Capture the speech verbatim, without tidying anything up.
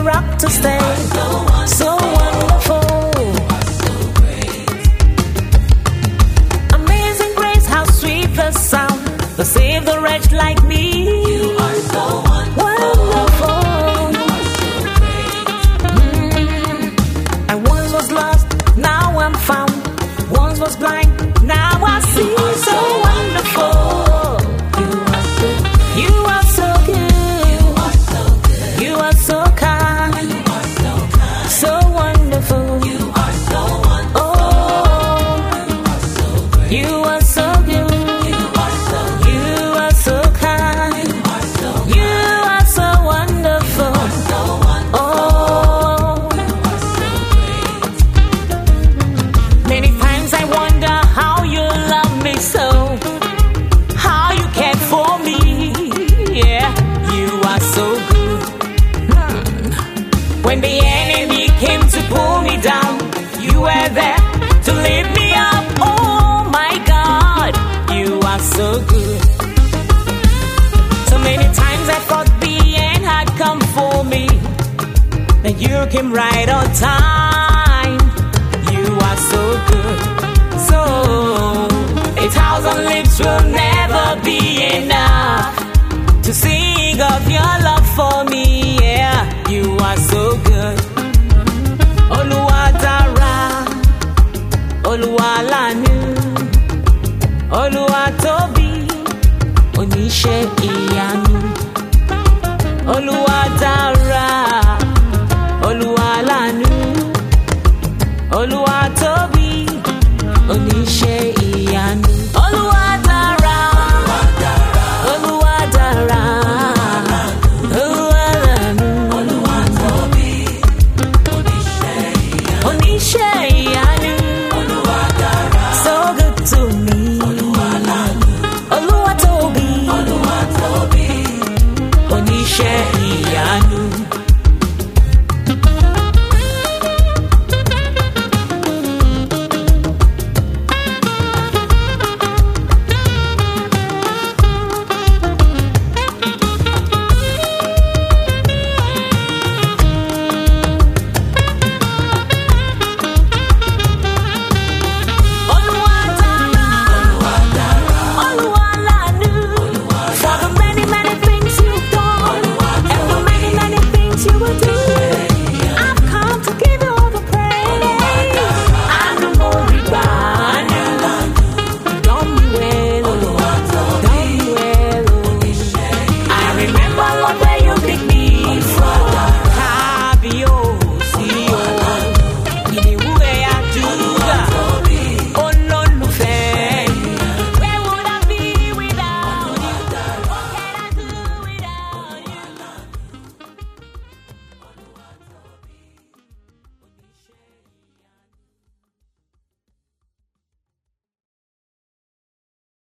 rock to stay. So wonderful. Amazing grace, how sweet the sound that saved the wretch like me. You are so wonderful. Wonderful. You are so great. Mm. I once was lost, now I'm found. Once was blind, now I see. You are So wonderful. You are so You are so good. You are so good. You are so kind. You are so kind. So wonderful. You are so wonderful. Oh, You are so great. you are so good. You are so You are so kind. You are so You are so wonderful. so wonderful. Oh, You are so great. many times I wonder how you love me so, how you cared for me. Yeah, you are so good. Hmm. When the enemy came to pull me down, you were there to lift me up. Oh my God, you are so good. So many times I thought the end had come for me, then you came right on time. You are so good. So a thousand lips will never be enough to sing of your love for me. Yeah, you are so good. Oluwadara, Oluwalanu, Oluwatobi, Oníṣẹ́ ìyanu. Oluwadara.